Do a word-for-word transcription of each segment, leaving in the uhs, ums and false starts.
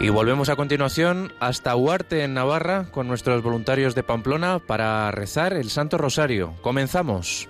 Y volvemos a continuación hasta Huarte, en Navarra, con nuestros voluntarios de Pamplona para rezar el Santo Rosario. Comenzamos.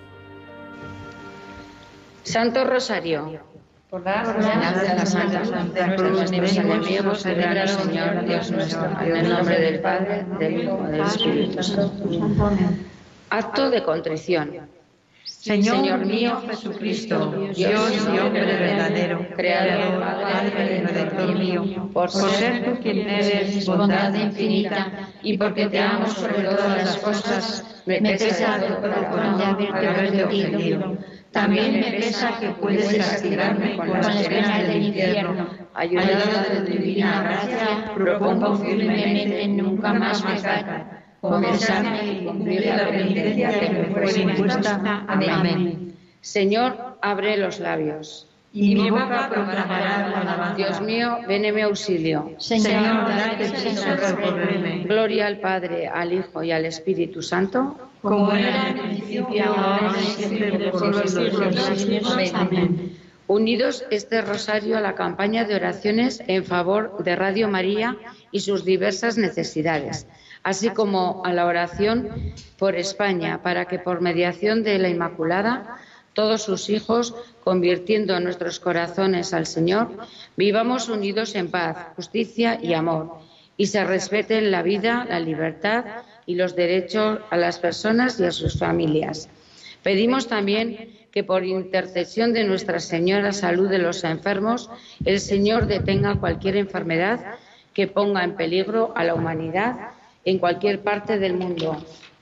Santo Rosario, por la señal de la Santa Cruz de nuestros enemigos, líbranos, Señor Dios nuestro, en el nombre del Padre, del Hijo y del Espíritu Santo. Acto de contrición. Señor, Señor mío Jesucristo, Dios y hombre verdadero, Creador, Padre y Redentor mío, por ser tú quien eres bondad infinita y porque te amo sobre todas las cosas, me pesa de corazón haberte ofendido. También me pesa que puedes castigarme con las penas del infierno. Ayudado de tu divina gracia, propongo firmemente nunca más pecar, confesarme y cumplir la penitencia que me fue impuesta. Amén. Señor, abre los labios. Y mi boca proclamará la alabanza. Dios mío, ven en mi auxilio. Señor, date prisa por socorrerme. Gloria al Padre, al Hijo y al Espíritu Santo, como era en el principio, ahora y siempre, por los siglos de los siglos. Amén. Unidos este rosario a la campaña de oraciones en favor de Radio María y sus diversas necesidades, así como a la oración por España, para que por mediación de la Inmaculada, todos sus hijos, convirtiendo nuestros corazones al Señor, vivamos unidos en paz, justicia y amor, y se respeten la vida, la libertad y los derechos a las personas y a sus familias. Pedimos también que por intercesión de Nuestra Señora Salud de los enfermos, el Señor detenga cualquier enfermedad que ponga en peligro a la humanidad en cualquier parte del mundo.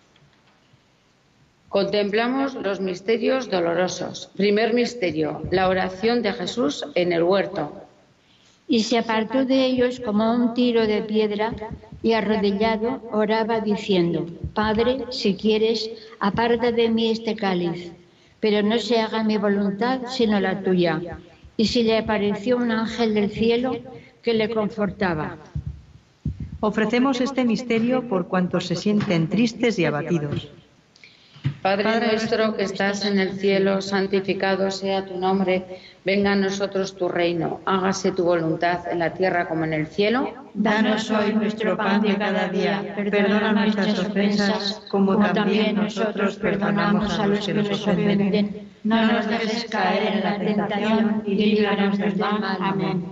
Contemplamos los misterios dolorosos. Primer misterio, la oración de Jesús en el huerto. Y se apartó de ellos como un tiro de piedra y arrodillado oraba diciendo: Padre, si quieres, aparta de mí este cáliz, pero no se haga mi voluntad sino la tuya. Y se le apareció un ángel del cielo que le confortaba. Ofrecemos este misterio por cuantos se sienten tristes y abatidos. Padre nuestro que estás en el cielo, santificado sea tu nombre. Venga a nosotros tu reino. Hágase tu voluntad en la tierra como en el cielo. Danos hoy nuestro pan de cada día. Perdona nuestras ofensas, como también nosotros perdonamos a los que nos ofenden. No nos dejes caer en la tentación y líbranos del mal. Amén.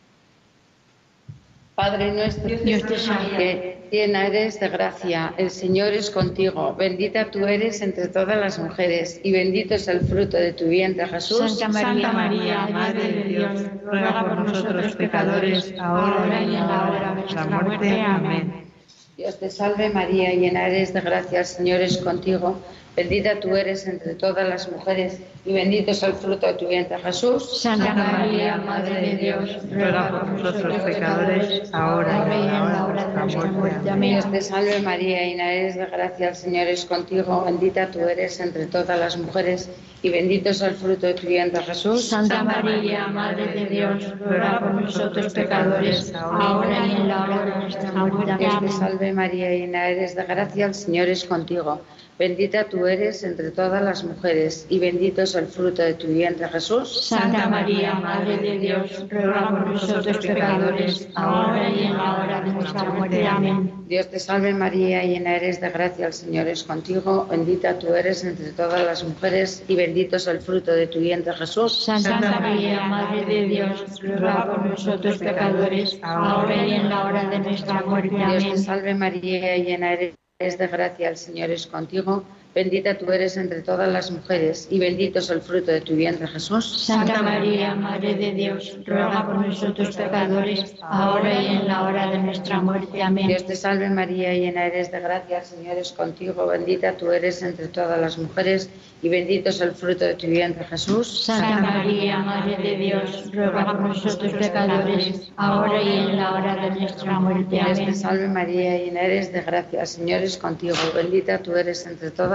Padre nuestro, Dios te salve, llena eres de gracia, el Señor es contigo, bendita tú eres entre todas las mujeres, y bendito es el fruto de tu vientre, Jesús. Santa María, Santa María, Madre de Dios, ruega por nosotros pecadores, ahora y en la hora de nuestra muerte. Amén. Dios te salve María, llena eres de gracia, el Señor es contigo, bendita tú eres entre todas las mujeres, y bendito es el fruto de tu vientre, Jesús. Santa María, Madre de Dios, ruega por nosotros pecadores, ahora y en la hora de nuestra muerte. Amén. Dios te salve María, llena eres de gracia, el Señor es contigo, bendita tú eres entre todas las mujeres, y bendito es el fruto de tu vientre, Jesús. Santa María, Madre de Dios, ruega por nosotros pecadores, ahora y en la hora de nuestra muerte. Amén. Dios te salve María, llena eres de gracia, el Señor es contigo, bendita tú eres entre todas las mujeres, y bendito es el fruto de tu vientre, Jesús. Santa María, Madre de Dios, ruega por nosotros pecadores, ahora y en la hora de nuestra muerte. Amén. Dios te salve María, llena eres de gracia, el Señor es contigo, bendita tú eres entre todas las mujeres, y bendito es el fruto de tu vientre, Jesús. Santa María, Madre de Dios, ruega por nosotros pecadores, ahora y en la hora de nuestra muerte. Amén. Dios te salve María, llena eres de gracia, el Señor es contigo, bendita tú eres entre todas las mujeres, y bendito es el fruto de tu vientre, Jesús. Santa María, Madre de Dios, ruega por nosotros pecadores, ahora y en la hora de nuestra muerte. Amén. Dios te salve María, llena eres de gracia, el Señor es contigo, bendita tú eres entre todas las mujeres, y bendito es el fruto de tu vientre, Jesús. Santa María, Madre de Dios, ruega por nosotros pecadores, ahora y en la hora de nuestra muerte. Amén. Dios te salve María, llena eres de gracia, el Señor es contigo, bendita tú eres entre todas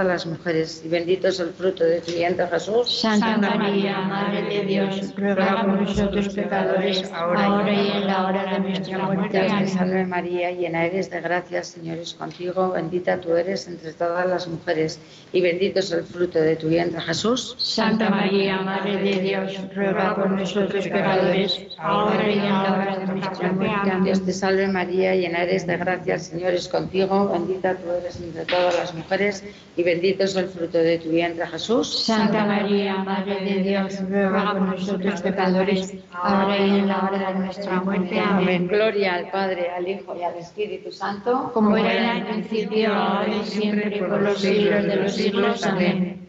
las mujeres, y bendito es el fruto de tu vientre, Jesús. Santa María, Madre de Dios, ruega por nosotros pecadores, ahora y en la hora de nuestra muerte. Dios te Amén. salve María, llena eres de gracia, el Señor es contigo, bendita tú eres entre todas las mujeres, y bendito es el fruto de tu vientre, Jesús. Santa María, Madre de Dios, ruega por nosotros pecadores, ahora y en la hora de nuestra muerte. Amén. Dios te salve María, llena eres de gracia, el Señor es contigo, bendita tú eres entre todas las mujeres, y bendito es el fruto de tu vientre, Jesús. Santa María, Madre de Dios, ruega por nosotros pecadores, ahora y en la hora de nuestra muerte. Amén. Gloria al Padre, al Hijo y al Espíritu Santo, Como era en el principio, ahora y siempre, por los siglos de los siglos. Amén.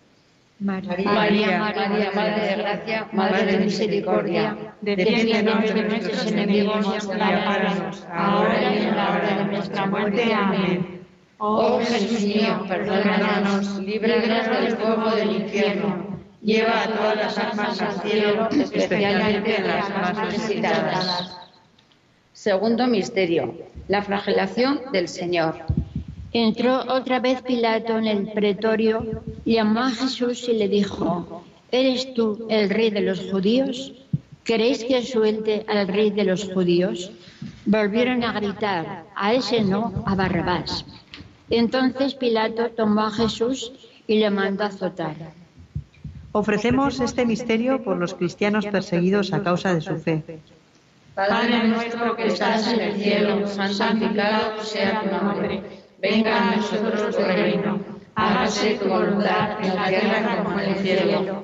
María, María, Madre de gracia, Madre de misericordia, defiéndonos de nuestros enemigos y ampáranos, ahora y en la hora de nuestra muerte. Amén. Oh Jesús mío, perdónanos, líbranos del fuego del infierno, lleva a todas las almas al cielo, especialmente a las más necesitadas. Segundo misterio, la flagelación del Señor. Entró otra vez Pilato en el pretorio, llamó a Jesús y le dijo: ¿Eres tú el rey de los judíos? ¿Queréis que suelte al rey de los judíos? Volvieron a gritar: a ese no, a Barrabás. Entonces Pilato tomó a Jesús y le mandó azotar. Ofrecemos este misterio por los cristianos perseguidos a causa de su fe. Padre nuestro que estás en el cielo, santificado sea tu nombre. Venga a nosotros tu reino. Hágase tu voluntad en la tierra como en el cielo.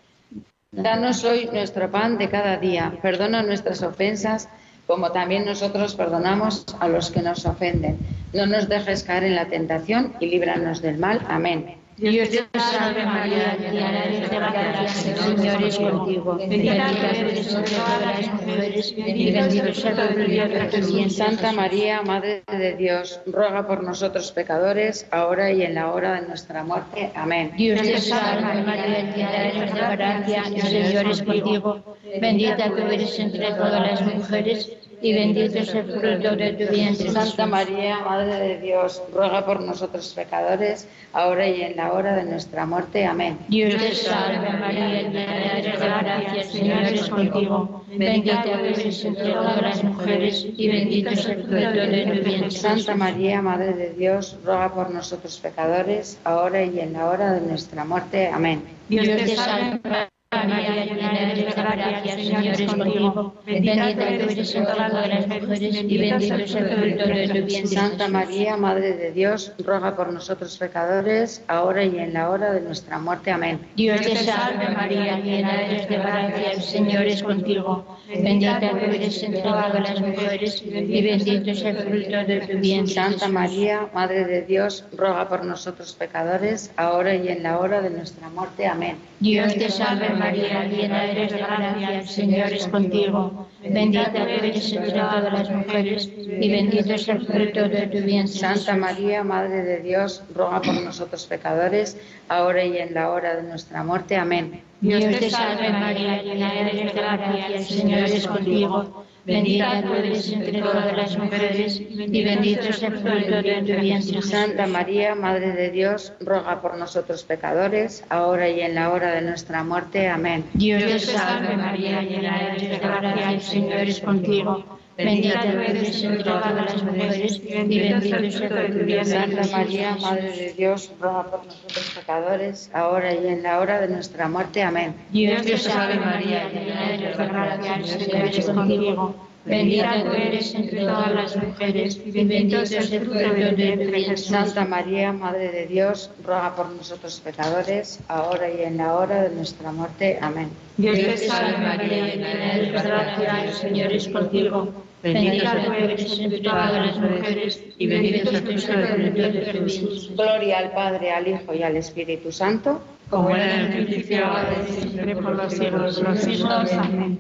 Danos hoy nuestro pan de cada día. Perdona nuestras ofensas, como también nosotros perdonamos a los que nos ofenden. No nos dejes caer en la tentación y líbranos del mal. Amén. Dios te salve María, llena eres de gracia, el Señor es contigo. Bendita eres entre todas las mujeres y bendito sea el fruto de tu vientre. Santa María, Madre de Dios, ruega por nosotros pecadores, ahora y en la hora de nuestra muerte. Amén. Dios te salve María, llena eres de gracia, el Señor es contigo. Bendita tú eres entre todas las mujeres y bendito es el fruto de tu vientre. Santa María, Madre de Dios, ruega por nosotros pecadores, ahora y en la hora de nuestra muerte. Amén. Dios te salve María, llena eres de gracia, el Señor es contigo. Bendita tú eres entre todas las mujeres y bendito es el fruto de tu vientre. Santa María, Madre de Dios, ruega por nosotros pecadores, ahora y en la hora de nuestra muerte. Amén. Dios te salve María, llena eres de gracia, el Señor es contigo. Bendita tú eres entre todas las mujeres y bendito es el fruto de tu vientre. Santa María, Madre de Dios, ruega por nosotros pecadores, ahora y en la hora de nuestra muerte. Amén. Dios te salve María, llena eres de gracia, el Señor es contigo. Bendita tú eres entre todas las mujeres y bendito es el fruto de tu vientre. Santa María, Madre de Dios, ruega por nosotros pecadores, ahora y en la hora de nuestra muerte. Amén. Dios te salve María, llena eres de gracia, el Señor es contigo. Bendita tú eres entre todas las mujeres y bendito es el fruto de tu vientre. Santa María, Madre de Dios, ruega por nosotros pecadores, ahora y en la hora de nuestra muerte. Amén. Dios te salve María, llena eres de gracia, el Señor es contigo. Bendita tú eres entre todas las mujeres y bendito es el fruto de tu vientre. Santa María, Madre de Dios, ruega por nosotros pecadores, ahora y en la hora de nuestra muerte. Amén. Dios te salve María, llena eres de gracia, el Señor es contigo. Bendita tú eres entre todas las mujeres y bendito es el fruto de tu vientre. Santa María, Madre de Dios, ruega por nosotros pecadores, ahora y en la hora de nuestra muerte. Amén. Dios te salve María, llena eres de gracia, el Señor es contigo. Bendita tú eres entre todas las mujeres y bendito es el fruto de tu vientre. Santa María, Madre de Dios, ruega por nosotros pecadores, ahora y en la hora de nuestra muerte. Amén. Dios te salve María, llena eres de gracia, el Señor es contigo. Bendita tú eres entre todas las mujeres y bendito es el fruto de tu vientre. Gloria al Padre, al Hijo y al Espíritu Santo, como era en el principio, ahora y siempre, por los siglos de los siglos. Amén.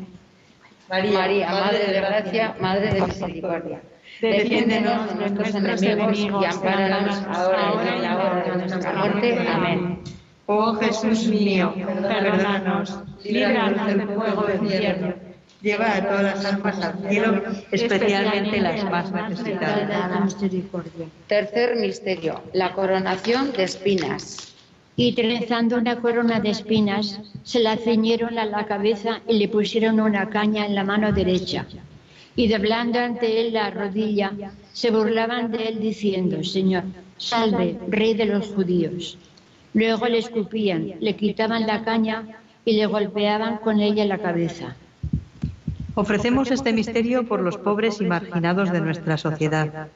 María, Madre de gracia, Madre de misericordia, defiéndenos de nuestros enemigos y ampáranos ahora y en la hora de nuestra muerte. Amén. Oh Jesús mío, perdónanos, líbranos del fuego del infierno, Lleva a todas las almas al cielo, especialmente las más necesitadas de la misericordia. Tercer misterio, la coronación de espinas. Y trenzando una corona de espinas, se la ceñieron a la cabeza y le pusieron una caña en la mano derecha. Y doblando ante él la rodilla, se burlaban de él diciendo: Señor, salve, Rey de los judíos. Luego le escupían, le quitaban la caña y le golpeaban con ella la cabeza. Ofrecemos este misterio por los pobres y marginados de nuestra sociedad.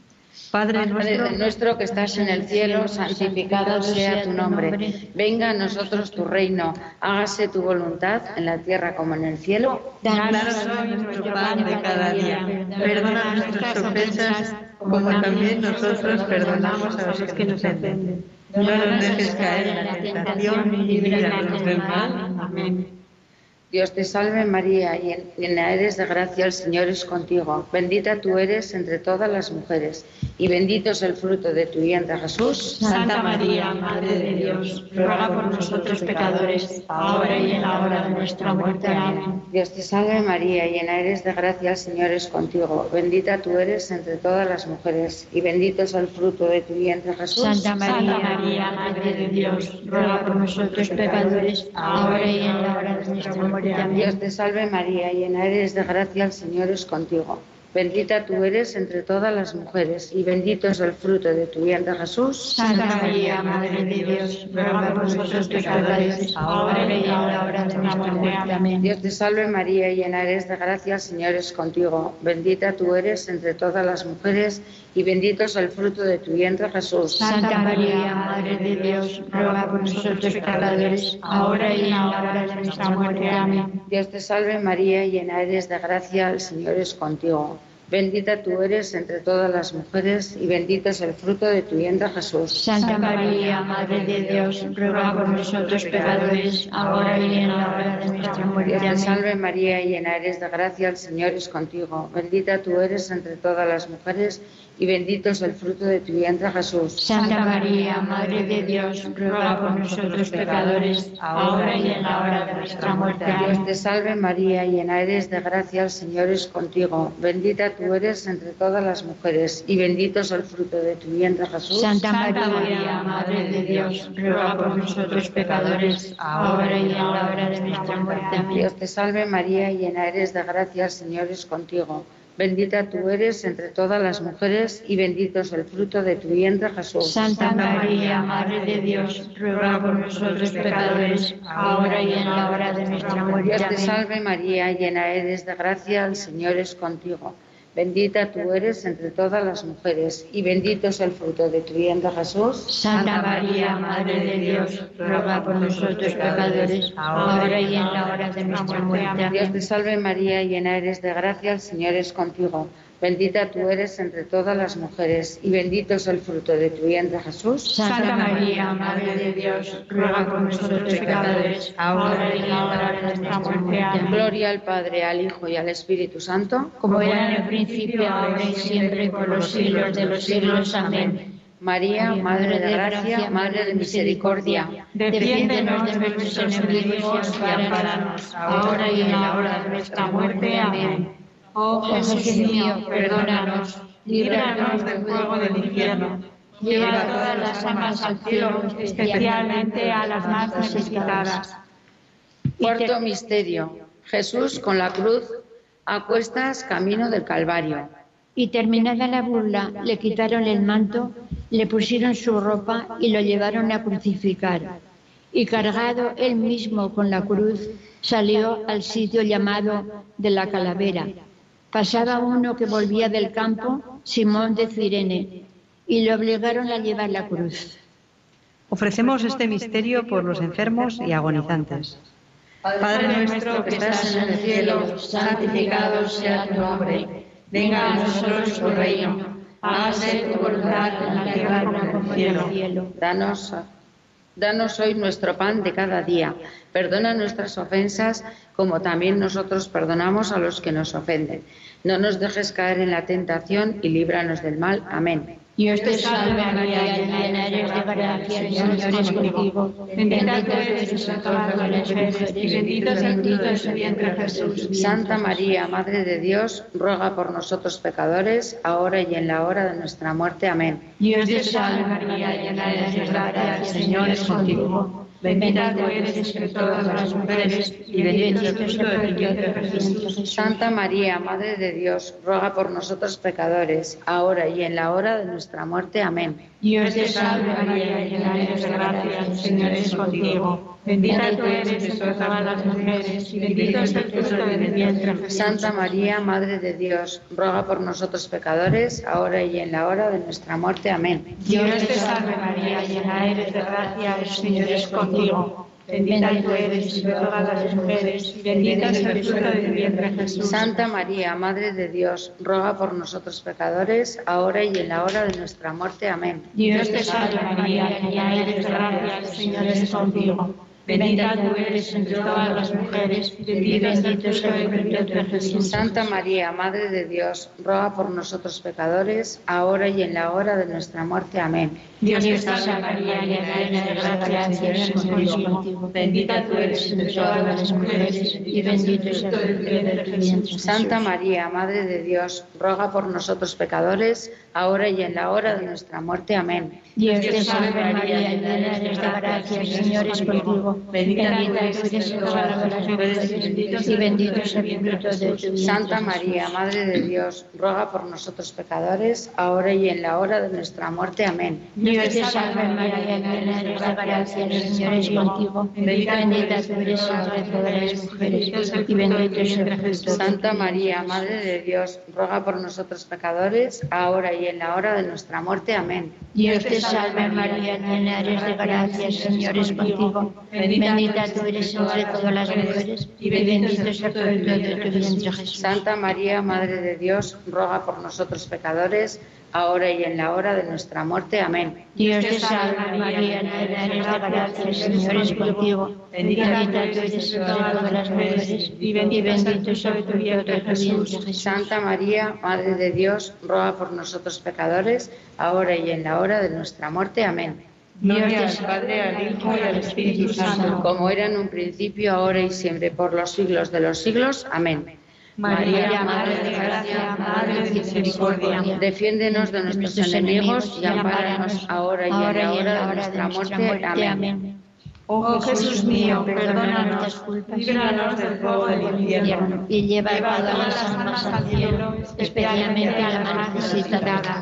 Padre nuestro, Padre nuestro que estás en el cielo, santificado sea tu nombre. Venga a nosotros tu reino, hágase tu voluntad en la tierra como en el cielo. Danos hoy nuestro pan de cada día. Perdona nuestras ofensas, como también nosotros perdonamos a los que nos ofenden. No nos dejes caer en la tentación y líbranos del mal. Amén. Dios te salve María, llena eres de gracia, el Señor es contigo. Bendita tú eres entre todas las mujeres, y bendito es el fruto de tu vientre, Jesús. Santa María, Madre de Dios, ruega por nosotros pecadores, ahora y en la hora de nuestra muerte. Amén. Dios te salve María, llena eres de gracia, el Señor es contigo. Bendita tú eres entre todas las mujeres, y bendito es el fruto de tu vientre, Jesús. Santa María, María, Madre de Dios, ruega por nosotros pecadores, ahora y en la hora de nuestra muerte. Dios te salve María, llena eres de gracia, el Señor es contigo. Bendita tú eres entre todas las mujeres, y bendito es el fruto de tu vientre, Jesús. Santa María, Madre de Dios, ruega por nosotros pecadores, ahora y en la hora de nuestra muerte. Amén. Dios te salve María, llena eres de gracia, el Señor es contigo. Bendita tú eres entre todas las mujeres, y bendito es el fruto de tu vientre, Jesús. Santa María, Madre de Dios, ruega por nosotros pecadores, ahora y en la hora de nuestra muerte. Amén. Dios te salve María, llena eres de gracia, el Señor es contigo. Bendita tú eres entre todas las mujeres, y bendito es el fruto de tu vientre, Jesús. Santa María, Madre de Dios, ruega por nosotros pecadores, ahora y en la hora de nuestra muerte. Dios te Amén. salve María, llena eres de gracia, el Señor es contigo. Bendita tú eres entre todas las mujeres, y bendito es el fruto de tu vientre, Jesús. Santa María, Madre de Dios, ruega por nosotros pecadores, ahora y en la hora de nuestra muerte. Dios Amén. te salve María, llena eres de gracia, el Señor es contigo. Bendita tú eres entre todas las mujeres, y bendito es el fruto de tu vientre, Jesús. Santa María, Madre de Dios, ruega por nosotros pecadores, ahora y en la hora de nuestra muerte. Amén. Dios te salve María, llena eres de gracia, el Señor es contigo. Bendita tú eres entre todas las mujeres, y bendito es el fruto de tu vientre, Jesús. Santa María, Madre de Dios, ruega por nosotros pecadores, ahora y en la hora de nuestra muerte. Dios te Amén. salve María, llena eres de gracia, el Señor es contigo. Bendita tú eres entre todas las mujeres, y bendito es el fruto de tu vientre, Jesús. Santa María, Madre de Dios, ruega por nosotros pecadores, ahora y en la hora de nuestra muerte. Dios Amén. te salve María, llena eres de gracia, el Señor es contigo. Bendita tú eres entre todas las mujeres, y bendito es el fruto de tu vientre, Jesús. Santa María, Madre de Dios, ruega por nosotros pecadores, ahora y en la hora de nuestra muerte. Amén. Gloria al Padre, al Hijo y al Espíritu Santo. Como era en el principio, ahora y siempre, por los siglos de los siglos. Amén. María, Madre de gracia, Madre de misericordia. Defiéndenos de nuestros enemigos y ampáranos, ahora y en la hora de nuestra muerte. Amén. Oh Jesús mío, perdónanos, líbranos del fuego del infierno, lleva a todas las almas al cielo, especialmente a las más necesitadas. Cuarto misterio. Jesús con la cruz a cuestas camino del Calvario. Y terminada la burla, le quitaron el manto, le pusieron su ropa y lo llevaron a crucificar. Y cargado él mismo con la cruz, salió al sitio llamado de la Calavera. Pasaba uno que volvía del campo, Simón de Cirene, y le obligaron a llevar la cruz. Ofrecemos este misterio por los enfermos y agonizantes. Padre nuestro que estás en el cielo, santificado sea tu nombre. Venga a nosotros tu reino. Hágase tu voluntad en la tierra como en el cielo. Danos, danos hoy nuestro pan de cada día. Perdona nuestras ofensas, como también nosotros perdonamos a los que nos ofenden. No nos dejes caer en la tentación y líbranos del mal. Amén. Dios te salve María, llena eres de gracia, el Señor es contigo. Bendita tú eres entre todas las mujeres y bendito es el fruto de tu vientre Jesús. Santa María, Madre de Dios, ruega por nosotros pecadores, ahora y en la hora de nuestra muerte. Amén. Dios te salve María, llena eres de gracia, el Señor es contigo. Bendita tú eres entre todas las mujeres y bendito es el fruto de tu vientre Jesús. Santa María, Madre de Dios, ruega por nosotros pecadores, ahora y en la hora de nuestra muerte. Amén. Dios te salve María, llena eres de gracia, el Señor es contigo. Bendita tú eres entre todas las mujeres y bendito es el fruto de tu vientre Jesús. Santa María, Madre de Dios, ruega por nosotros pecadores, ahora y en la hora de nuestra muerte. Amén. Dios te salve María, llena eres de gracia, el Señor es contigo. Bendita tú eres entre todas las mujeres y bendito es el fruto de tu vientre Jesús. Santa María, Madre de Dios, ruega por nosotros pecadores, ahora y en la hora de nuestra muerte. Amén. Dios te salve María, llena eres de gracia, el Señor es contigo. Bendita tú eres entre todas las mujeres y bendito es el fruto de tu vientre Jesús. Santa María, Madre de Dios, ruega por nosotros pecadores, ahora y en la hora de nuestra muerte. Amén. Dios te salve María, llena eres de gracia, el Señor es contigo. Bendita tú eres entre todas las mujeres y bendito es el fruto de tu vientre Jesús. Santa María, Madre de Dios, ruega por nosotros pecadores, ahora y en la hora de nuestra muerte. Amén. Dios te salve María, llena eres de gracia, el Señor es contigo. Bendita tú eres entre todas las mujeres y bendito es el fruto de tu vientre. Santa María, Madre de Dios, ruega por nosotros pecadores, ahora y en la hora de nuestra muerte. Amén. Dios te salve María, llena eres de gracia, el Señor es contigo. Bendita tú eres entre todas las mujeres y bendito es el fruto de tu vientre. Santa María, Madre de Dios, ruega por nosotros pecadores, ahora y en la hora de nuestra muerte. Amén. Dios te salve María, llena eres de gracia, el Señor es contigo. Bendita tú eres entre todas las mujeres y bendito es el fruto de tu vientre Jesús. Santa María, Madre de Dios, ruega por nosotros pecadores, ahora y en la hora de nuestra muerte. Amén. Dios te salve María, llena eres de gracia, el Señor es contigo. Bendita tú eres entre todas las mujeres y bendito es el fruto de tu vientre Jesús. Santa María, Madre de Dios, ruega por nosotros pecadores, ahora y en la hora de nuestra muerte. Amén. Gloria al Padre, al Hijo y al Espíritu Santo, como era en un principio, ahora y siempre, por los siglos de los siglos. Amén. María, Madre de gracia, Madre de misericordia, defiéndenos de nuestros enemigos y ampáranos ahora y en la hora de nuestra muerte. Amén. Oh Jesús mío, perdónanos, líbranos del fuego del infierno y lleva a todas las almas al cielo, especialmente a las más necesitadas.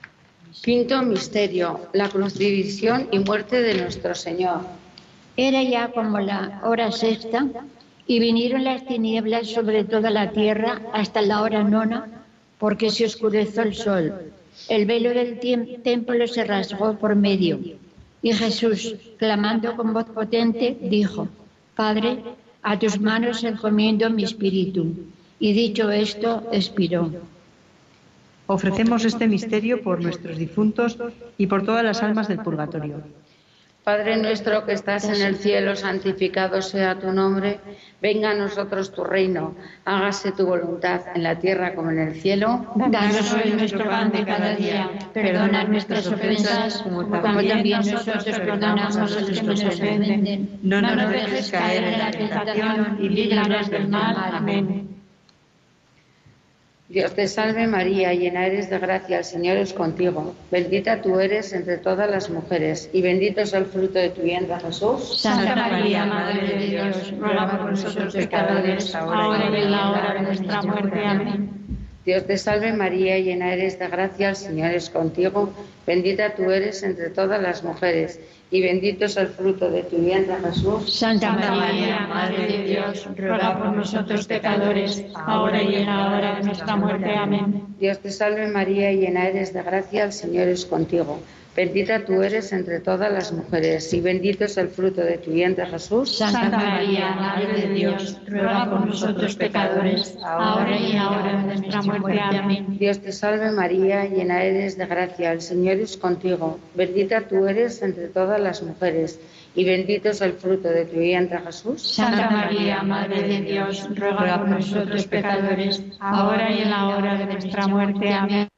Quinto misterio, la crucifixión y muerte de nuestro Señor. Era ya como la hora sexta y vinieron las tinieblas sobre toda la tierra hasta la hora nona, porque se oscureció el sol. El velo del templo se rasgó por medio. Y Jesús, clamando con voz potente, dijo: Padre, a tus manos encomiendo mi espíritu. Y dicho esto, expiró. Ofrecemos este misterio por nuestros difuntos y por todas las almas del purgatorio. Padre nuestro que estás en el cielo, santificado sea tu nombre. Venga a nosotros tu reino. Hágase tu voluntad en la tierra como en el cielo. Danos hoy nuestro pan de cada día. Perdona nuestras ofensas, como también nosotros perdonamos a los que nos ofenden. No nos dejes caer en la tentación y líbranos del mal. Amén. Dios te salve María, llena eres de gracia, el Señor es contigo. Bendita tú eres entre todas las mujeres y bendito es el fruto de tu vientre Jesús. Santa María, Madre de Dios, ruega por nosotros pecadores, ahora y en la hora de nuestra muerte. Amén. Dios te salve María, llena eres de gracia, el Señor es contigo. Bendita tú eres entre todas las mujeres y bendito es el fruto de tu vientre Jesús. Santa María, Madre de Dios, ruega por nosotros pecadores, ahora y en la hora de nuestra muerte. Amén. Dios te salve María, llena eres de gracia, el Señor es contigo. Bendita tú eres entre todas las mujeres y bendito es el fruto de tu vientre Jesús. Santa María, Madre de Dios, ruega por nosotros pecadores, ahora y en la hora de nuestra muerte. Amén. Dios te salve María, llena eres de gracia, el Señor es contigo. Bendita tú eres entre todas las mujeres y bendito es el fruto de tu vientre Jesús. Santa María, Madre de Dios, ruega por nosotros pecadores, ahora y en la hora de nuestra muerte. Amén.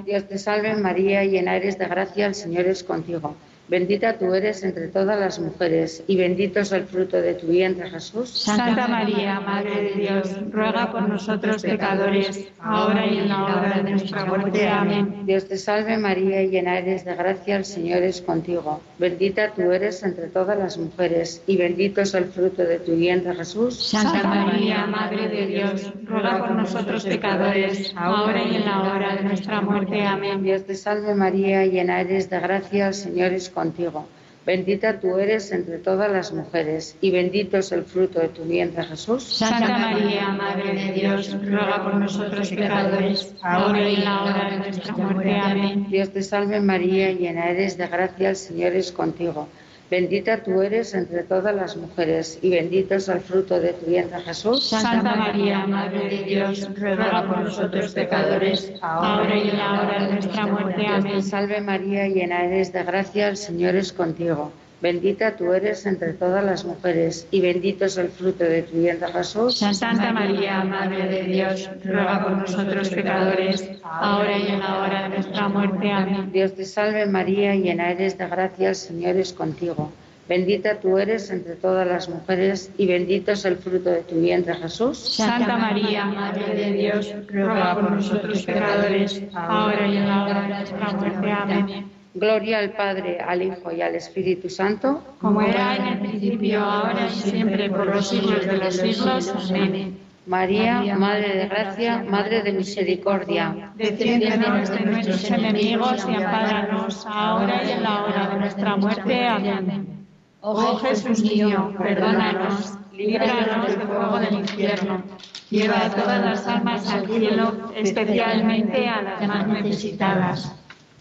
Dios te salve María, llena eres de gracia, el Señor es contigo. Bendita tú eres entre todas las mujeres, y bendito es el fruto de tu vientre, Jesús. Santa María, Madre de Dios, ruega por nosotros pecadores, ahora y en la hora de nuestra muerte. Amén. Dios te salve María, llena eres de gracia, el Señor es contigo. Bendita tú eres entre todas las mujeres, y bendito es el fruto de tu vientre, Jesús. Santa María, Madre de Dios, ruega por nosotros pecadores, ahora y en la hora de nuestra muerte. Amén. Dios te salve María, llena eres de gracia, el Señor es contigo. Bendita tú eres entre todas las mujeres, y bendito es el fruto de tu vientre, Jesús. Santa María, Madre de Dios, ruega por nosotros pecadores, ahora y en la hora de nuestra muerte. Amén. Dios te salve María, llena eres de gracia, el Señor es contigo. Bendita tú eres entre todas las mujeres, y bendito es el fruto de tu vientre, Jesús. Santa María, Madre de Dios, ruega por nosotros pecadores, ahora y en la hora de nuestra muerte. Dios te Amén. salve María, llena eres de gracia, el Señor es contigo. Bendita tú eres entre todas las mujeres, y bendito es el fruto de tu vientre, Jesús. Santa María, Madre de Dios, ruega por nosotros pecadores, ahora y en la hora de nuestra muerte. Amén. Dios te salve María, llena eres de gracia, el Señor es contigo. Bendita tú eres entre todas las mujeres, y bendito es el fruto de tu vientre, Jesús. Santa María, Madre de Dios, ruega por nosotros pecadores, ahora y en la hora de nuestra muerte. Amén. Gloria al Padre, al Hijo y al Espíritu Santo, como era en el principio, ahora y siempre, por los siglos de los siglos. Amén. María, Madre de Gracia, Madre de Misericordia, defiéndenos de nuestros enemigos y ampáranos, ahora y en la hora de nuestra muerte. Amén. Oh Jesús mío, perdónanos, líbranos del fuego del infierno, lleva a todas las almas al cielo, especialmente a las más necesitadas.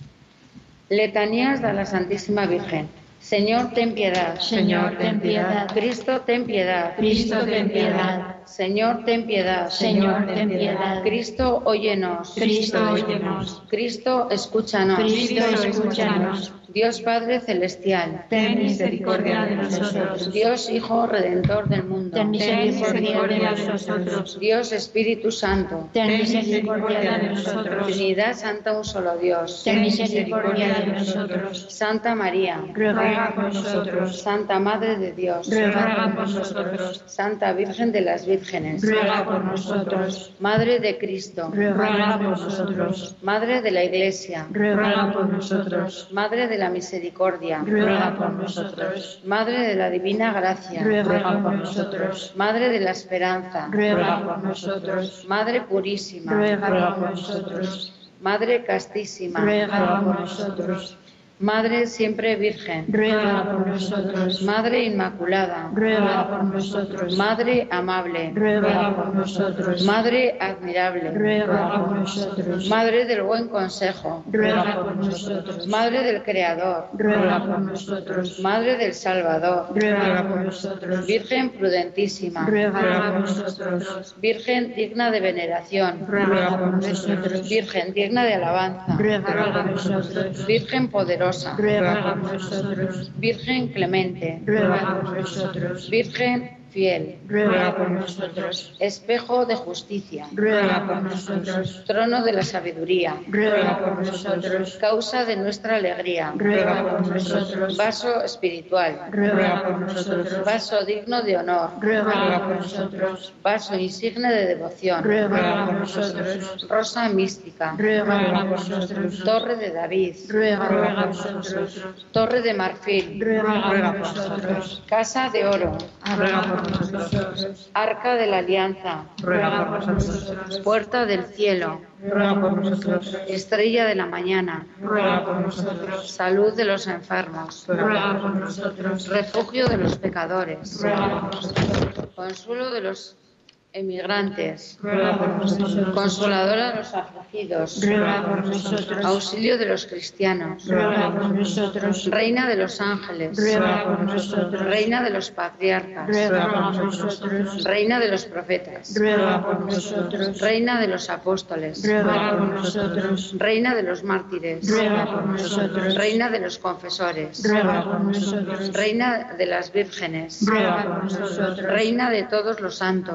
Letanías de la Santísima Virgen. Señor, ten piedad. Señor, ten piedad. Cristo, ten piedad. Cristo, ten piedad. Señor, ten piedad. Señor, ten piedad. Cristo, óyenos. Cristo, óyenos. Cristo, escúchanos. Cristo, escúchanos. Dios Padre Celestial, ten misericordia de nosotros. Dios Hijo Redentor del mundo, ten misericordia de nosotros. Dios Espíritu Santo, ten misericordia de nosotros. Trinidad Santa, un solo Dios, ten misericordia de nosotros. Santa María, ruega por nosotros. Santa Madre de Dios, ruega por nosotros. Santa Virgen de las Vírgenes, ruega por nosotros. Madre de Cristo, ruega por nosotros. Madre de la Iglesia, ruega por nosotros. Madre de la Misericordia, ruega por nosotros. Madre de la Divina Gracia, ruega por nosotros. Madre de la Esperanza, ruega por nosotros. Madre Purísima, ruega por nosotros. Madre Castísima, ruega por nosotros. Madre siempre Virgen, ruega por nosotros. Madre Inmaculada, ruega por nosotros. Madre amable, ruega por nosotros. Madre admirable, ruega por nosotros. Madre del buen consejo, ruega por nosotros. Madre del Creador, ruega por nosotros. Madre del Salvador, ruega por nosotros. Virgen prudentísima, ruega por nosotros. Virgen digna de veneración, ruega por nosotros. Virgen digna de alabanza, ruega por nosotros. Virgen poderosa, ruega por nosotros. Virgen clemente, ruega por nosotros. Virgen fiel, ruega por nosotros. Espejo de justicia, ruega por nosotros. Trono de la sabiduría, ruega por nosotros. Causa de nuestra alegría, ruega por nosotros. Vaso espiritual, ruega por nosotros. Vaso digno de honor, ruega por nosotros. Vaso insigne de devoción, ruega por nosotros. Rosa mística, ruega por nosotros. Torre de David, ruega por nosotros. Torre de marfil, ruega por nosotros. Casa de oro, ruega por nosotros. Arca de la Alianza, ruega por nosotros. Puerta del cielo, ruega por nosotros. Estrella de la mañana, ruega por nosotros. Salud de los enfermos, ruega por nosotros. Refugio de los pecadores, ruega por nosotros. Consuelo de los emigrantes, ruega por nosotros. Consoladora de los afligidos, ruega por nosotros. Auxilio de los cristianos, ruega por nosotros. Reina de los ángeles, ruega por nosotros. Reina de los patriarcas, ruega por nosotros. Reina de los profetas, ruega por nosotros. Reina de los apóstoles, ruega por nosotros. Reina de los mártires, ruega por nosotros. Reina de los confesores, ruega por nosotros. Reina de las vírgenes, ruega por nosotros. Reina de todos los santos, ruega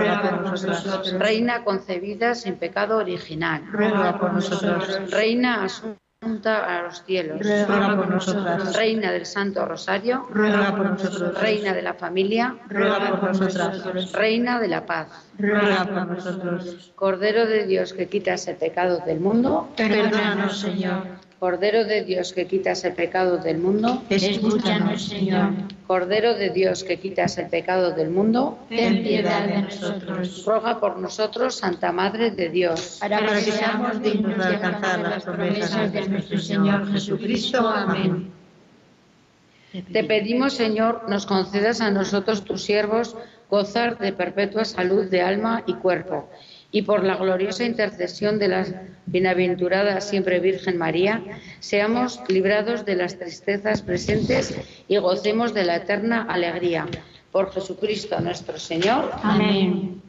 ruega por nosotros. Reina concebida sin pecado original, Ruega por nosotros. Reina asunta a los cielos, Ruega por nosotras. Reina del Santo Rosario, Ruega por nosotros. Reina de la familia, Ruega por nosotras. Reina de la paz, Ruega por nosotros. Cordero de Dios que quitas el pecado del mundo, Perdónanos, Señor. Cordero de Dios que quitas el pecado del mundo, Escúchanos, Señor. Cordero de Dios que quitas el pecado del mundo, Ten piedad de nosotros. ruega por nosotros, Santa Madre de Dios. Para que seamos dignos de alcanzar las promesas de nuestro Señor Jesucristo. Amén. Te pedimos, Señor, nos concedas a nosotros, tus siervos, gozar de perpetua salud de alma y cuerpo, y por la gloriosa intercesión de la bienaventurada siempre Virgen María, seamos librados de las tristezas presentes y gocemos de la eterna alegría. Por Jesucristo nuestro Señor. Amén.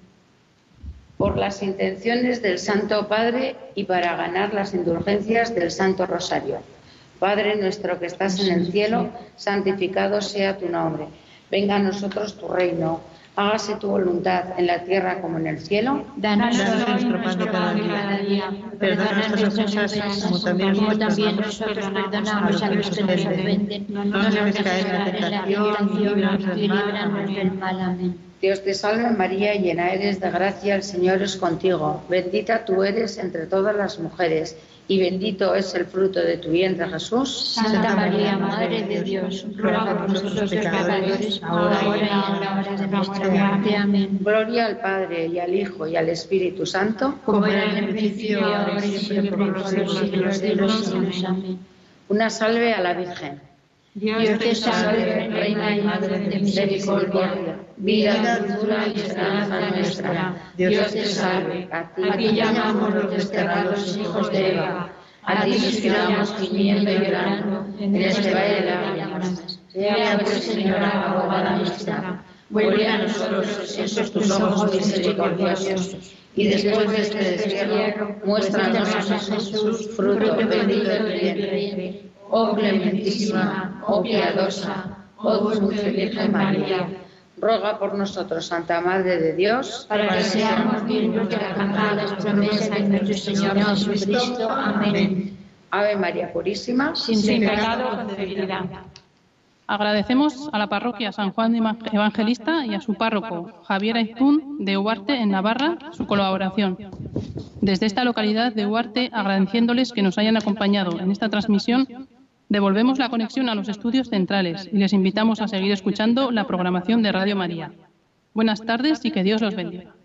Por las intenciones del Santo Padre y para ganar las indulgencias del Santo Rosario. Padre nuestro que estás en el cielo, santificado sea tu nombre. Venga a nosotros tu reino. Hágase tu voluntad en la tierra como en el cielo. Danos Danos hoy nuestro pan de cada día. Perdona nuestras ofensas, como también como también nosotros nosotros perdonamos a los que nos ofenden. No nos dejes caer en la tentación, líbranos del mal. Amén. Dios te salve María, llena eres de gracia, el Señor es contigo. Bendita tú eres entre todas las mujeres y bendito es el fruto de tu vientre, Jesús. Santa María, Madre de Dios, ruega por nosotros pecadores, ahora y en la hora de nuestra muerte. Amén. Gloria al Padre y al Hijo y al Espíritu Santo. Como era en el principio, ahora y siempre, por los siglos de los siglos. Amén. Una salve a la Virgen. Dios te salve, Reina y Madre de misericordia, vida, dulzura y esperanza nuestra. Dios te salve. A ti, A ti llamamos los desterrados hijos de Eva. A ti suspiramos gimiendo y llorando en este valle de lágrimas. Sea pues, Señora, abogada nuestra, vuelve a nosotros esos tus ojos misericordiosos. Y después de este destierro, muéstranos a Jesús, fruto bendito de tu vientre. Oh clementísima, oh piadosa, oh dulce Virgen María, ruega por nosotros, Santa Madre de Dios, para que seamos dignos de alcanzar las promesas de nuestro Señor Jesucristo. Amén. Ave María Purísima, Sin pecado concebida. Agradecemos a la parroquia San Juan Evangelista y a su párroco, Javier Aizpún, de Huarte, en Navarra, su colaboración. Desde esta localidad de Huarte, agradeciéndoles que nos hayan acompañado en esta transmisión, devolvemos la conexión a los estudios centrales y les invitamos a seguir escuchando la programación de Radio María. Buenas tardes y que Dios los bendiga.